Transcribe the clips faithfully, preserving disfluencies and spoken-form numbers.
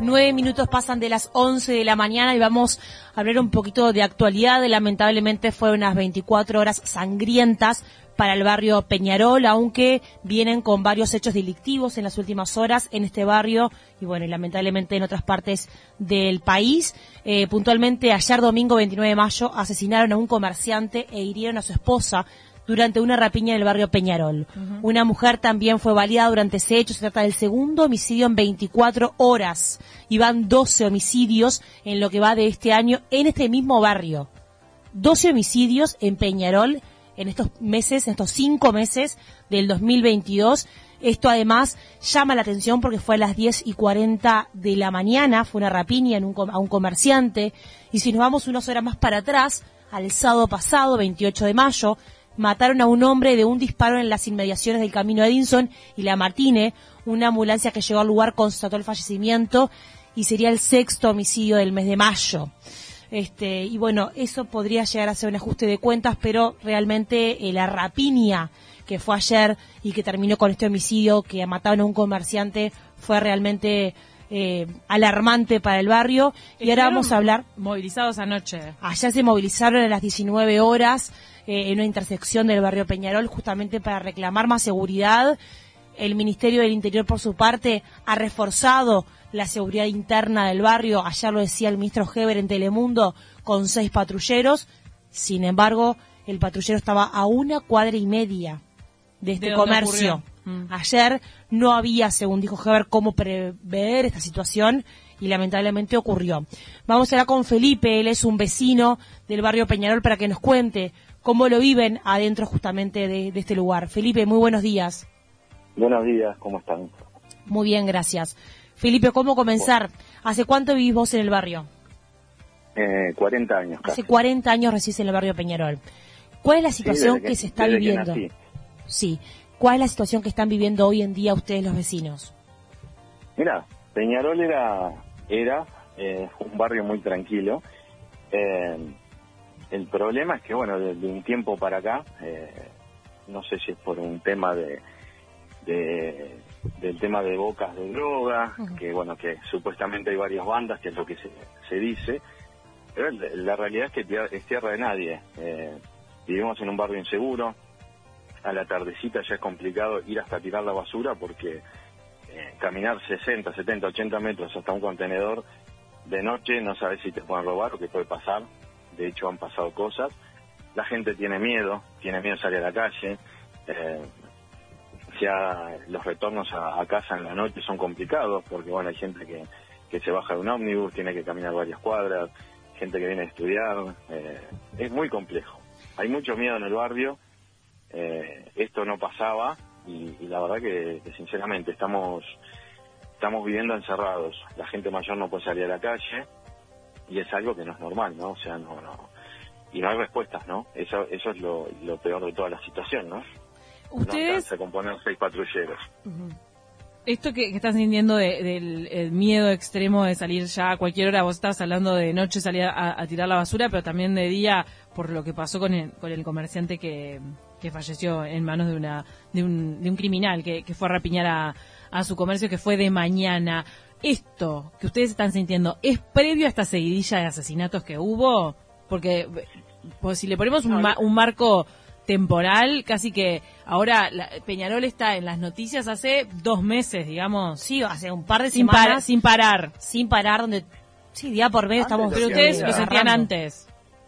Nueve minutos pasan de las once de la mañana y vamos a hablar un poquito de actualidad. Lamentablemente fueron unas veinticuatro horas sangrientas para el barrio Peñarol, aunque vienen con varios hechos delictivos en las últimas horas en este barrio y bueno, y lamentablemente en otras partes del país. Eh, puntualmente ayer domingo veintinueve de mayo asesinaron a un comerciante e hirieron a su esposa durante una rapiña en el barrio Peñarol. Uh-huh. Una mujer también fue baleada durante ese hecho. Se trata del segundo homicidio en veinticuatro horas. Y van doce homicidios en lo que va de este año en este mismo barrio. doce homicidios en Peñarol en estos meses, en estos cinco meses del dos mil veintidós. Esto además llama la atención porque fue a las diez y cuarenta de la mañana, fue una rapiña en un, a un comerciante. Y si nos vamos unas horas más para atrás, al sábado pasado, veintiocho de mayo, mataron a un hombre de un disparo en las inmediaciones del camino Edinson y La Martine. Una ambulancia que llegó al lugar constató el fallecimiento y sería el sexto homicidio del mes de mayo. Este, y bueno, eso podría llegar a ser un ajuste de cuentas, pero realmente eh, la rapiña que fue ayer y que terminó con este homicidio que mataron a un comerciante fue realmente eh, alarmante para el barrio. Y ahora vamos a hablar... Movilizados anoche. Ayer se movilizaron a las diecinueve horas eh, en una intersección del barrio Peñarol justamente para reclamar más seguridad. El Ministerio del Interior, por su parte, ha reforzado la seguridad interna del barrio. Ayer lo decía el ministro Heber en Telemundo, con seis patrulleros. Sin embargo, el patrullero estaba a una cuadra y media de este ¿De comercio. Mm. Ayer no había, según dijo Heber, cómo prever esta situación y lamentablemente ocurrió. Vamos a hablar con Felipe, él es un vecino del barrio Peñarol, para que nos cuente cómo lo viven adentro justamente de, de este lugar. Felipe, muy buenos días. Buenos días, ¿cómo están? Muy bien, gracias. Felipe, ¿cómo comenzar? ¿Hace cuánto vivís vos en el barrio? Eh, cuarenta años. Hace casi. cuarenta años residís en el barrio Peñarol. ¿Cuál es la situación sí, que, que se está desde viviendo? Que nací. Sí. ¿Cuál es la situación que están viviendo hoy en día ustedes los vecinos? Mira, Peñarol era, era eh, un barrio muy tranquilo. Eh, el problema es que, bueno, de, de un tiempo para acá, eh, no sé si es por un tema de... de del tema de bocas de droga, uh-huh. que bueno, que supuestamente hay varias bandas, que es lo que se, se dice, pero la realidad es que es tierra de nadie. Eh, vivimos en un barrio inseguro, a la tardecita ya es complicado ir hasta tirar la basura porque eh, caminar sesenta, setenta, ochenta metros hasta un contenedor de noche no sabes si te pueden robar o qué puede pasar. De hecho han pasado cosas. La gente tiene miedo, tiene miedo de salir a la calle. Eh, ya los retornos a, a casa en la noche son complicados porque bueno, hay gente que, que se baja de un ómnibus, tiene que caminar varias cuadras, gente que viene a estudiar, eh, es muy complejo. Hay mucho miedo en el barrio, eh, esto no pasaba y, y la verdad que, que sinceramente estamos estamos viviendo encerrados. La gente mayor no puede salir a la calle y es algo que no es normal, ¿no? O sea, no, no y no hay respuestas, ¿no? Eso, eso es lo, lo peor de toda la situación, ¿no? Ustedes... No, se componen seis patrulleros. Uh-huh. Esto que, que están sintiendo de, del el miedo extremo de salir ya a cualquier hora, vos estabas hablando de noche salir a, a tirar la basura, pero también de día por lo que pasó con el, con el comerciante que, que falleció en manos de una de un, de un criminal que, que fue a rapiñar a, a su comercio, que fue de mañana. Esto que ustedes están sintiendo, ¿es previo a esta seguidilla de asesinatos que hubo? Porque pues, si le ponemos un, ma, un marco temporal, casi que ahora la, Peñarol está en las noticias hace dos meses, digamos. Sí, hace un par de sin semanas. Par, sin parar. Sin parar, donde sí, día por medio estamos... Pero ustedes lo sentían antes.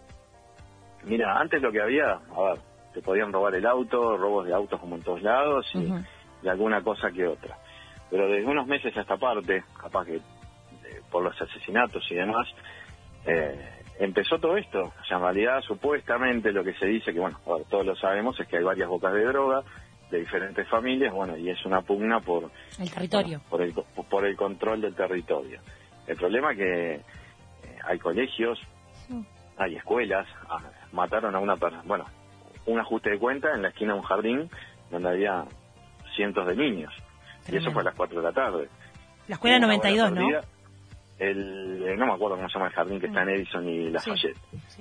Mira, antes lo que había, a ver, te podían robar el auto, robos de autos como en todos lados y, uh-huh. y alguna cosa que otra. Pero desde unos meses a esta parte, capaz que eh, por los asesinatos y demás, eh, empezó todo esto. O sea, en realidad, supuestamente, lo que se dice, que bueno, a ver, todos lo sabemos, es que hay varias bocas de droga de diferentes familias, bueno, y es una pugna por el territorio, por, por, el, por el control del territorio. El problema es que eh, hay colegios, sí. hay escuelas, ah, mataron a una persona, bueno, un ajuste de cuenta en la esquina de un jardín donde había cientos de niños. Tremendo. Y eso fue a las cuatro de la tarde. La escuela noventa y dos, ¿no? El, eh, no me acuerdo cómo se llama el jardín que está en Edison y Lafayette. Sí, sí.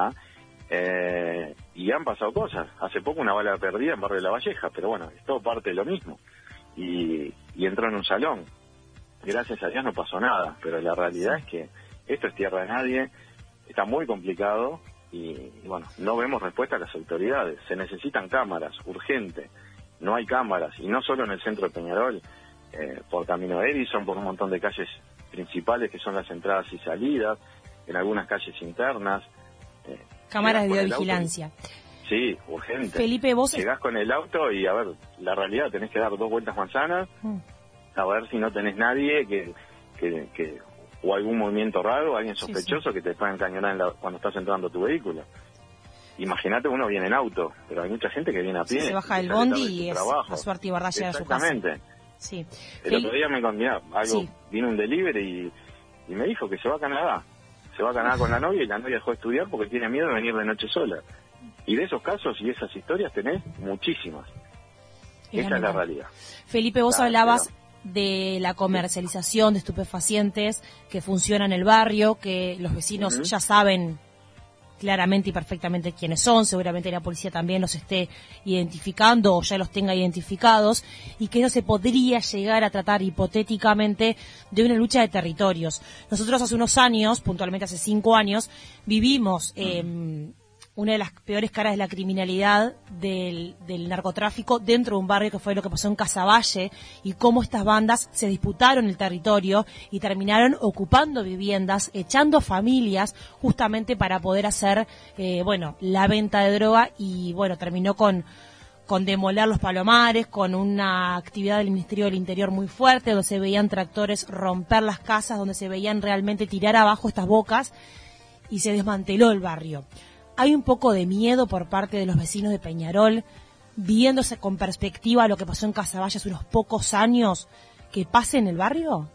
Eh, y han pasado cosas. Hace poco una bala perdida en Barrio de La Valleja, pero bueno, es todo parte de lo mismo. Y, y entró en un salón. gracias a Dios no pasó nada, pero la realidad es que esto es tierra de nadie, está muy complicado y, y bueno, no vemos respuesta a las autoridades. Se necesitan cámaras, urgente, no hay cámaras, y no solo en el centro de Peñarol, eh, por Camino Edison, por un montón de calles principales que son las entradas y salidas, en algunas calles internas. Eh, cámaras de videovigilancia. Sí, urgente. Felipe, vos... Llegás con el auto y, a ver, la realidad, tenés que dar dos vueltas manzanas, mm. a ver si no tenés nadie que, que, que o algún movimiento raro, alguien sospechoso sí, sí. que te pueda encañonar en la, cuando estás entrando a tu vehículo. Imagínate, uno viene en auto, pero hay mucha gente que viene a pie. Sí, se baja del bondi y es a suerte y verdad llegar a su casa. Exactamente. Sí. El Fel... otro día me convidó, algo, sí. vino un delivery y, y me dijo que se va a Canadá. Se va a Canadá con la novia y la novia dejó de estudiar porque tiene miedo de venir de noche sola. Y de esos casos y esas historias tenés muchísimas. Es Esa es la realidad. Felipe, vos la, hablabas pero... de la comercialización de estupefacientes que funciona en el barrio, que los vecinos uh-huh. ya saben claramente y perfectamente quiénes son, seguramente la policía también los esté identificando o ya los tenga identificados, y que eso se podría llegar a tratar hipotéticamente de una lucha de territorios. Nosotros hace unos años, puntualmente hace cinco años, vivimos eh, una de las peores caras de la criminalidad del, del narcotráfico dentro de un barrio, que fue lo que pasó en Casaballe, y cómo estas bandas se disputaron el territorio y terminaron ocupando viviendas, echando familias, justamente para poder hacer, eh, bueno, la venta de droga, y bueno, terminó con con demoler los palomares, con una actividad del Ministerio del Interior muy fuerte, donde se veían tractores romper las casas, donde se veían realmente tirar abajo estas bocas, y se desmanteló el barrio. ¿Hay un poco de miedo por parte de los vecinos de Peñarol, viéndose con perspectiva lo que pasó en Casaballe hace unos pocos años, que pase en el barrio?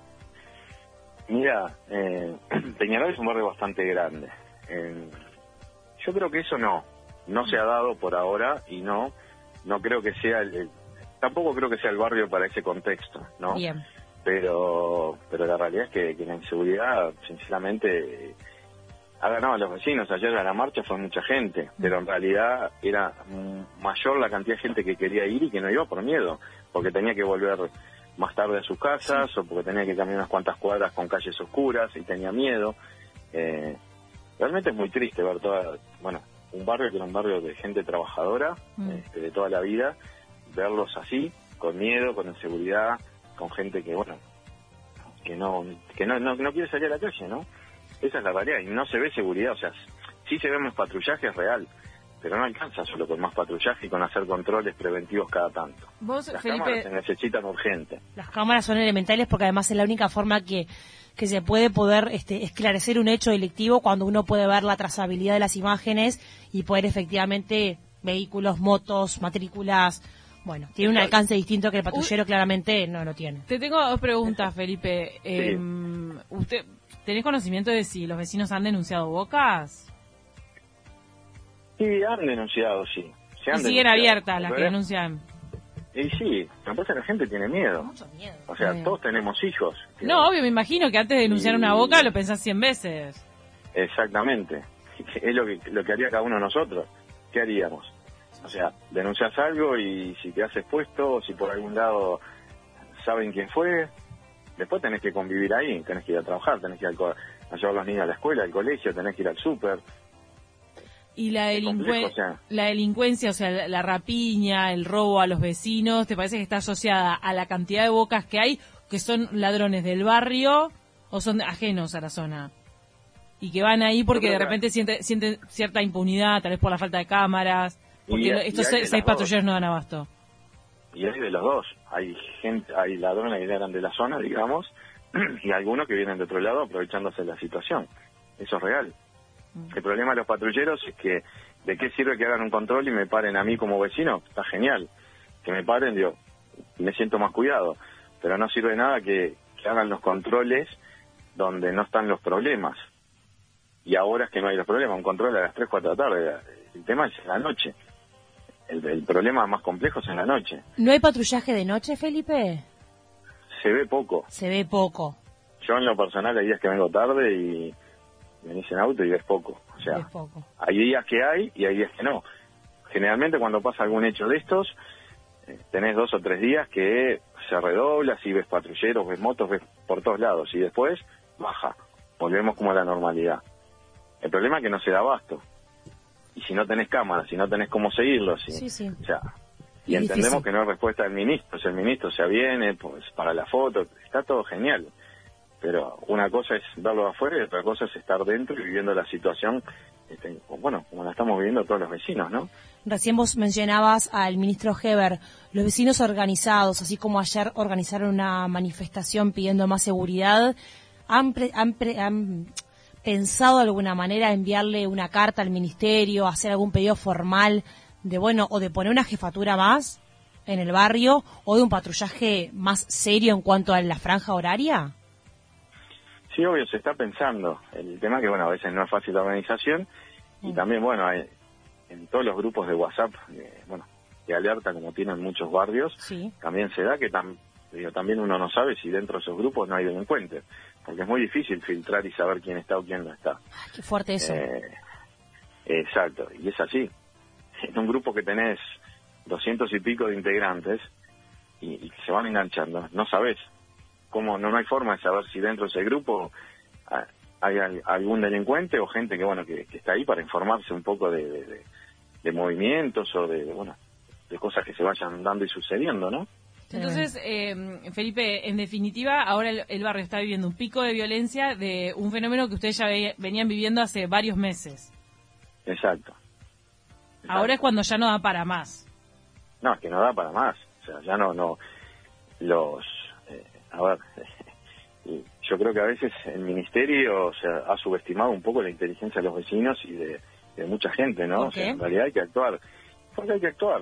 Mira, eh, Peñarol es un barrio bastante grande. Eh, yo creo que eso no, no se ha dado por ahora, y no, no creo que sea, el, el, tampoco creo que sea el barrio para ese contexto, ¿no? Bien. Pero, pero la realidad es que, que la inseguridad, sinceramente, ha ganado a los vecinos. Ayer a la marcha fue mucha gente, pero en realidad era mayor la cantidad de gente que quería ir y que no iba por miedo, porque tenía que volver más tarde a sus casas, sí. o porque tenía que caminar unas cuantas cuadras con calles oscuras y tenía miedo. Eh, realmente es muy triste ver toda, bueno, un barrio que era un barrio de gente trabajadora, mm. este, de toda la vida, verlos así, con miedo, con inseguridad, con gente que, bueno, que no que no, no, no quiere salir a la calle, ¿no? Esa es la realidad, y no se ve seguridad. O sea, sí se ve más patrullaje, es real, pero no alcanza solo con más patrullaje y con hacer controles preventivos cada tanto. Vos, Las Felipe, cámaras se necesitan urgente. Las cámaras son elementales porque además es la única forma que, que se puede poder este, esclarecer un hecho delictivo, cuando uno puede ver la trazabilidad de las imágenes y poder efectivamente vehículos, motos, matrículas. Bueno, tiene un alcance distinto que el patrullero claramente no lo tiene. Te tengo dos preguntas, Felipe. Sí. Eh, usted... ¿Tenés conocimiento de si los vecinos han denunciado bocas? Sí, han denunciado, sí. Se han y siguen denunciado. Abiertas las que denuncian. Y sí, lo que pasa es que la gente tiene miedo. Mucho miedo. O sea, sí. todos tenemos hijos. Que... No, obvio, me imagino que antes de denunciar y... una boca lo pensás cien veces. Exactamente. Es lo que, lo que haría cada uno de nosotros. ¿Qué haríamos? O sea, denuncias algo y si te has expuesto, o si por algún lado saben quién fue... Después tenés que convivir ahí, tenés que ir a trabajar, tenés que ir a, a llevar a los niños a la escuela, al colegio, tenés que ir al súper. Y la, delincuen- o sea, la delincuencia, o sea, la, la rapiña, el robo a los vecinos, ¿te parece que está asociada a la cantidad de bocas que hay, que son ladrones del barrio o son ajenos a la zona? Y que van ahí porque de repente sienten, sienten cierta impunidad, tal vez por la falta de cámaras, porque y, estos y seis, seis patrulleros no dan abasto. Y hay de los dos, hay gente, hay ladrones que eran de la zona, digamos, y algunos que vienen de otro lado aprovechándose de la situación. Eso es real. Mm. El problema de los patrulleros es que, ¿de qué sirve que hagan un control y me paren a mí como vecino? Está genial. Que me paren, digo, me siento más cuidado. Pero no sirve nada que, que hagan los controles donde no están los problemas. Y ahora es que no hay los problemas, un control a las tres, cuatro de la tarde. El tema es en la noche. El, el problema más complejo es en la noche. ¿No hay patrullaje de noche, Felipe? Se ve poco. Se ve poco. Yo en lo personal hay días que vengo tarde y venís en auto y ves poco. O sea, ves poco. Hay días que hay y hay días que no. Generalmente cuando pasa algún hecho de estos, eh, tenés dos o tres días que se redobla, sí ves patrulleros, ves motos, ves por todos lados, y después baja, volvemos como a la normalidad. El problema es que no se da abasto. Y si no tenés cámaras, si no tenés cómo seguirlo, si, Sí, sí. o sea, y Y entendemos difícil. que no es respuesta del ministro, si el ministro se aviene pues, para la foto, está todo genial. Pero una cosa es verlo de afuera y otra cosa es estar dentro y viviendo la situación, este, bueno, como la estamos viviendo todos los vecinos, ¿no? Recién vos mencionabas al ministro Heber, los vecinos organizados, así como ayer organizaron una manifestación pidiendo más seguridad, ¿han, pre- han, pre- han pensado de alguna manera enviarle una carta al ministerio, hacer algún pedido formal de, bueno, o de poner una jefatura más en el barrio o de un patrullaje más serio en cuanto a la franja horaria? Sí, obvio, se está pensando. El tema que, bueno, a veces no es fácil la organización y Mm. también, bueno, hay, en todos los grupos de WhatsApp, eh, bueno, de alerta como tienen muchos barrios, Sí. también se da que tam, digo, también uno no sabe si dentro de esos grupos no hay delincuentes, porque es muy difícil filtrar y saber quién está o quién no está. Ay, qué fuerte eso. Eh, exacto, y es así. En un grupo que tenés doscientos y pico de integrantes y, y que se van enganchando, no sabés cómo, no, no hay forma de saber si dentro de ese grupo ah, hay al- algún delincuente o gente que, bueno, que, que está ahí para informarse un poco de, de, de- de movimientos o de, de, bueno, de cosas que se vayan dando y sucediendo, ¿no? Entonces, eh, Felipe, en definitiva, ahora el, el barrio está viviendo un pico de violencia de un fenómeno que ustedes ya ve- venían viviendo hace varios meses. Exacto. Ahora es cuando ya no da para más. No, es que no da para más. O sea, ya no, no, los, eh, a ver, y yo creo que a veces el ministerio, o sea, ha subestimado un poco la inteligencia de los vecinos y de, de mucha gente, ¿no? ¿Por O sea, qué? en realidad hay que actuar. Porque hay que actuar.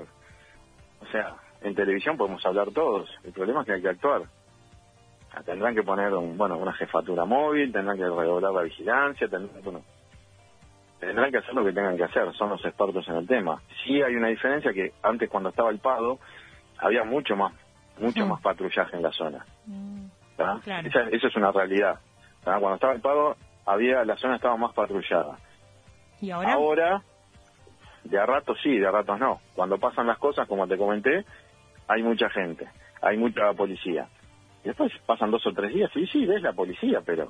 O sea, en televisión podemos hablar todos. El problema es que hay que actuar. Ah, tendrán que poner, un, bueno, una jefatura móvil, tendrán que redoblar la vigilancia, tendrán, bueno, tendrán que hacer lo que tengan que hacer, son los expertos en el tema. Sí hay una diferencia que antes cuando estaba el Pado había mucho más mucho Mm. más patrullaje en la zona. ¿tá? Claro. Esa, esa es una realidad. ¿tá? Cuando estaba el Pado había la zona estaba más patrullada. ¿Y ahora? Ahora, de a ratos sí, de a ratos no. Cuando pasan las cosas, como te comenté, hay mucha gente, hay mucha policía. Y después pasan dos o tres días, sí, sí, ves la policía, pero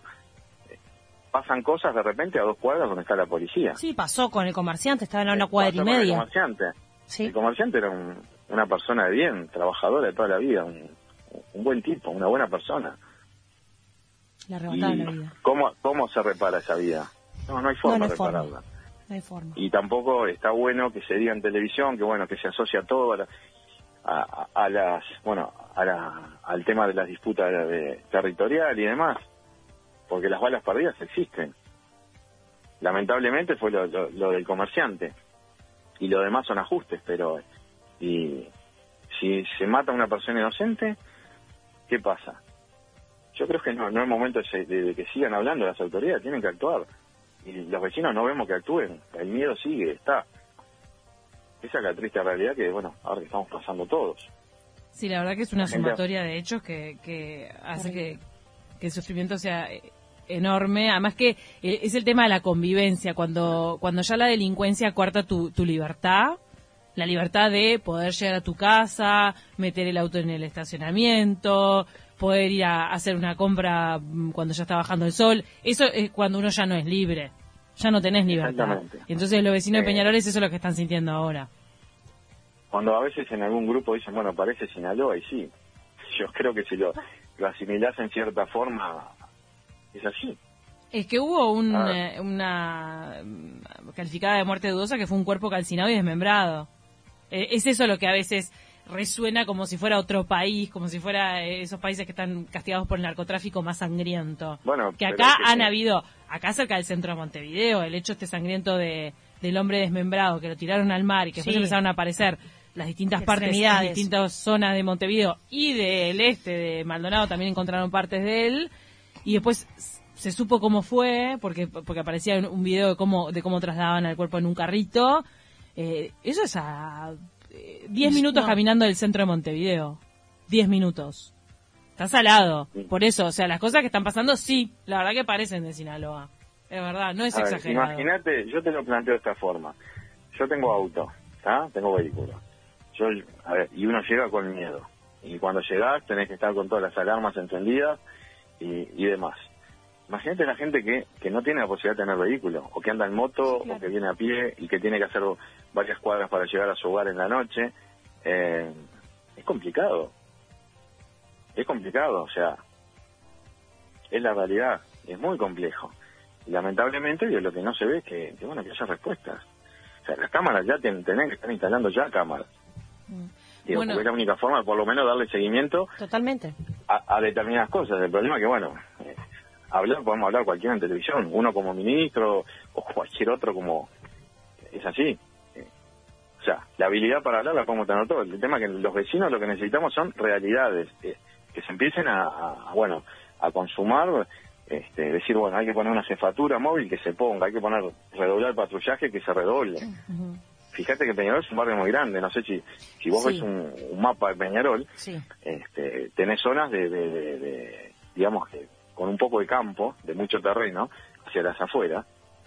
pasan cosas de repente a dos cuadras donde está la policía. Sí, pasó con el comerciante, estaba en una Eh, cuadra pasó y con el media. comerciante. Sí. El comerciante era un- una persona de bien, trabajadora de toda la vida, un, un buen tipo, una buena persona. Le Y arrebataron la vida. ¿cómo, ¿Cómo se repara esa vida? No, no hay forma No, no de hay forma. repararla. No hay forma. Y tampoco está bueno que se diga en televisión que, bueno, que se asocia todo a, la- a, a- a las, bueno, a la, al tema de las disputas de, de- territorial y demás, porque las balas perdidas existen. Lamentablemente fue lo, lo- lo del comerciante y lo demás son ajustes, pero y si se mata a una persona inocente, ¿qué pasa? Yo creo que no, no es momento de, se- de- de que sigan hablando las autoridades, tienen que actuar. Y los vecinos no vemos que actúen, el miedo sigue, está. Esa es la triste realidad que, bueno, ahora que estamos pasando todos. Sí, la verdad que es una La gente- sumatoria de hechos que, que hace que, que el sufrimiento sea eh, enorme. Además que eh, es el tema de la convivencia, cuando cuando ya la delincuencia coarta tu, tu libertad, la libertad de poder llegar a tu casa, meter el auto en el estacionamiento, poder ir a hacer una compra mm, cuando ya está bajando el sol. Eso es cuando uno ya no es libre, ya no tenés libertad. Exactamente. Y entonces los vecinos de Eh, Peñaroles eso es lo que están sintiendo ahora. Cuando a veces en algún grupo dicen, bueno, parece Sinaloa, y sí, yo creo que si lo, lo asimilás en cierta forma, es así. Es que hubo un, Ah. eh, una mm, calificada de muerte dudosa que fue un cuerpo calcinado y desmembrado. Eh, es eso lo que a veces resuena como si fuera otro país, como si fuera eh, esos países que están castigados por el narcotráfico más sangriento. Bueno, que pero acá es que han sí. habido, acá cerca del centro de Montevideo, el hecho este sangriento de del hombre desmembrado que lo tiraron al mar y que después Sí. empezaron a aparecer las distintas partes, las Extremidades. distintas zonas de Montevideo y del este de Maldonado también encontraron partes de él y después se supo cómo fue porque porque aparecía un video de cómo de cómo trasladaban al cuerpo en un carrito. Eh, eso es a eh, diez minutos No. caminando del centro de Montevideo. diez minutos. Está salado. Sí. Por eso, o sea, las cosas que están pasando, sí, la verdad que parecen de Sinaloa. Es verdad, no es A ver, exagerado. imagínate, yo te lo planteo de esta forma. Yo tengo auto, ¿tá? Tengo vehículo. Yo, a ver, y uno llega con miedo. y cuando llegás tenés que estar con todas las alarmas encendidas y, y demás. Imagínate la gente que, que no tiene la posibilidad de tener vehículo, o que anda en moto, sí, claro. o que viene a pie y que tiene que hacer varias cuadras para llegar a su hogar en la noche. Eh, es complicado. Es complicado, o sea, es la realidad, es muy complejo. Y lamentablemente lo que no se ve es que, que bueno, que haya respuestas. O sea, las cámaras ya tienen, tienen que estar instalando ya cámaras. Mm. Digo, bueno, porque es la única forma de por lo menos darle seguimiento totalmente a, a determinadas cosas. El problema es que, bueno, eh, hablar, podemos hablar cualquiera en televisión, uno como ministro o cualquier otro como... Es así. Eh, o sea, la habilidad para hablar la podemos tener todos. El tema es que los vecinos lo que necesitamos son realidades, eh, que se empiecen a, a, a, bueno, a consumar, este, decir, bueno, hay que poner una jefatura móvil que se ponga, hay que poner, redoblar el patrullaje que se redoble. Uh-huh. Fíjate que Peñarol es un barrio muy grande, no sé si si vos sí. ves un, un mapa de Peñarol, sí. este, tenés zonas de, de, de, de, digamos, que con un poco de campo, de mucho terreno, hacia las afueras,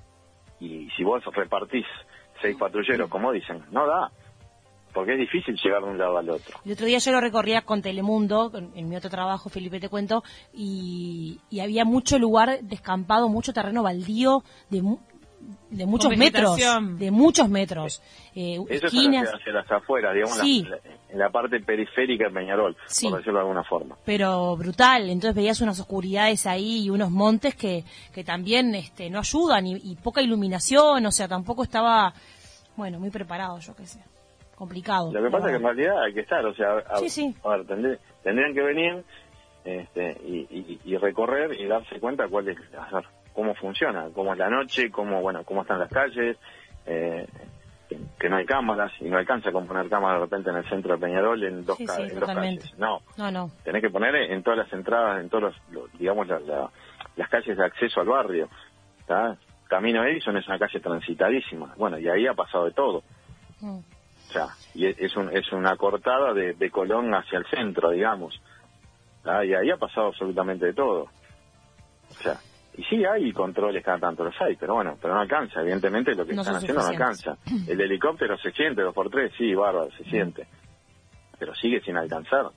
y si vos repartís seis patrulleros, sí. como dicen, no da, porque es difícil llegar de un lado al otro. El otro día yo lo recorría con Telemundo, en, en mi otro trabajo, Felipe, te cuento, y, y había mucho lugar descampado, mucho terreno baldío, de de muchos metros, de muchos metros. Eh, Eso esquinas. es hacia, hacia las afueras, digamos, sí. la, en la parte periférica de Peñarol, sí. por decirlo de alguna forma. Pero brutal, entonces veías unas oscuridades ahí y unos montes que, que también este, no ayudan y, y poca iluminación, o sea, tampoco estaba, bueno, muy preparado, yo qué sé, complicado. Lo que pasa es que en realidad hay que estar, o sea, a, sí, sí. a ver, tendrían, tendrían que venir este, y, y, y recorrer y darse cuenta cuál es, a ver, cómo funciona, cómo es la noche, cómo bueno, cómo están las calles, eh, que no hay cámaras y no alcanza con poner cámaras de repente en el centro de Peñarol en dos, sí, ca- sí, en dos calles. No, no, no. Tenés que poner en todas las entradas, en todos los, los digamos, la, la, las calles de acceso al barrio. ¿Tá? Camino Edison es una calle transitadísima. Bueno, y ahí ha pasado de todo. Mm. O sea, y es, un, es una cortada de, de Colón hacia el centro, digamos. ¿Tá? Y ahí ha pasado absolutamente de todo. O sea, y sí hay controles cada tanto, los hay, pero bueno, pero no alcanza, evidentemente lo que no están haciendo no alcanza. El helicóptero se siente, dos por tres, sí, bárbaro, se siente, pero sigue sin alcanzar.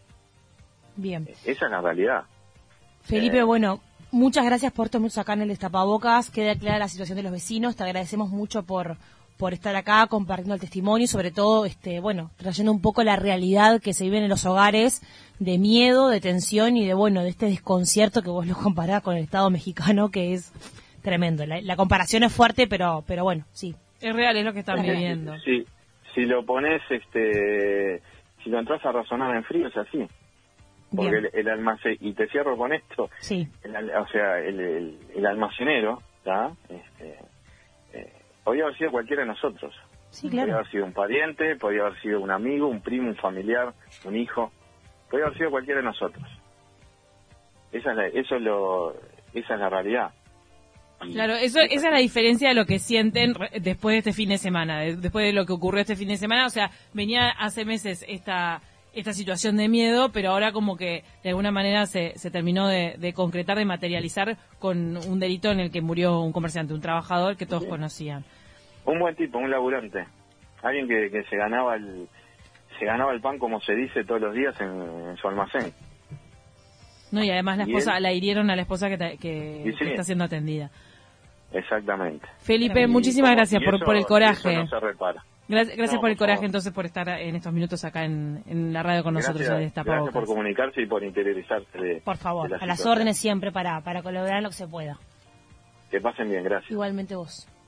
Bien. Esa es la realidad. Felipe, eh, bueno, muchas gracias por estos minutos acá en el Destapabocas, queda clara la situación de los vecinos, te agradecemos mucho por por estar acá compartiendo el testimonio y sobre todo, este, bueno, trayendo un poco la realidad que se vive en los hogares de miedo, de tensión y de, bueno, de este desconcierto que vos lo comparás con el Estado mexicano, que es tremendo. La, la comparación es fuerte, pero pero bueno, sí. Es real, es lo que están viviendo. Sí, si lo pones, este, si lo entras a razonar en frío, es así. Porque el, el almacén, y te cierro con esto, sí. el, o sea, el, el, el almacenero, ¿tá? Este, eh, podía haber sido cualquiera de nosotros. Sí, claro. Podía haber sido un pariente, podía haber sido un amigo, un primo, un familiar, un hijo. Podía haber sido cualquiera de nosotros. Esa es la, eso es lo, esa es la realidad. Y claro, eso, esa es la diferencia de lo que sienten después de este fin de semana, de, después de lo que ocurrió este fin de semana. O sea, venía hace meses esta esta situación de miedo, pero ahora como que de alguna manera se, se terminó de, de concretar, de materializar con un delito en el que murió un comerciante, un trabajador que todos sí. conocían. Un buen tipo, un laburante, alguien que, que se ganaba el se ganaba el pan, como se dice, todos los días en, en su almacén. No, y además la y esposa, él, la hirieron a la esposa que, ta, que, sí, que está siendo atendida. Exactamente. Felipe, y, muchísimas gracias por, eso, por el coraje. Eso no se repara. Gracias, gracias no, por el por coraje, favor. entonces, por estar en estos minutos acá en, en la radio con nosotros. Gracias, en Destapabocas. gracias por comunicarse y por interiorizarse de, por favor, de la a las órdenes siempre para, para colaborar en lo que se pueda. Que pasen bien, gracias. Igualmente vos.